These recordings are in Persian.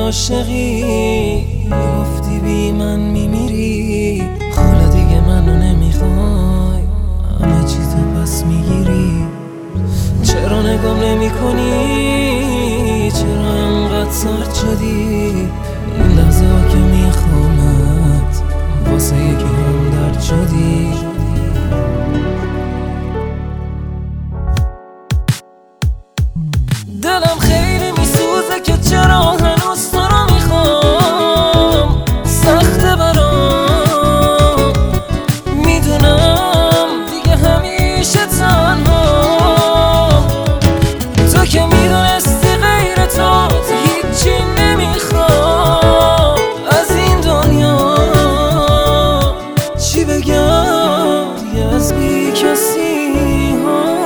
عاشقی گفتی بی من میمیری، حالا دیگه منو نمیخوای، همه چیزو پس میگیری. چرا نگام نمی کنی؟ چرا انقدر سرد شدی؟ این لحظه ها که میخوامت واسه یکی هم درد شدی. دلم خیلی میسوزه که چرا هنوز تو رو میخوام، سخته برام، میدونم دیگه همیشه تنها. تو که میدونستی غیر تو هیچی نمیخوام از این دنیا. چی بگم دیگه از بی کسی ها.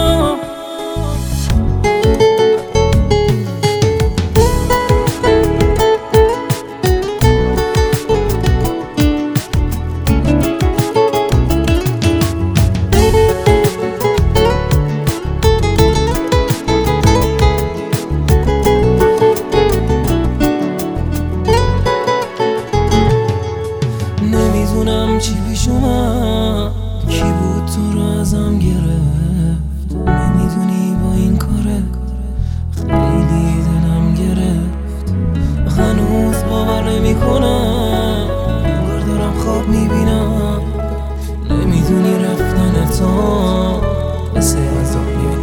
نمیدونم چی پیش اومد، کی بود تو رو ازم گرفت. نمیدونی با این کاره خیلی دلم گرفت. هنوز باور نمیکنم، انگار دارم خواب میبینم. نمیدونی رفتن تو مثل عذاب میبینم.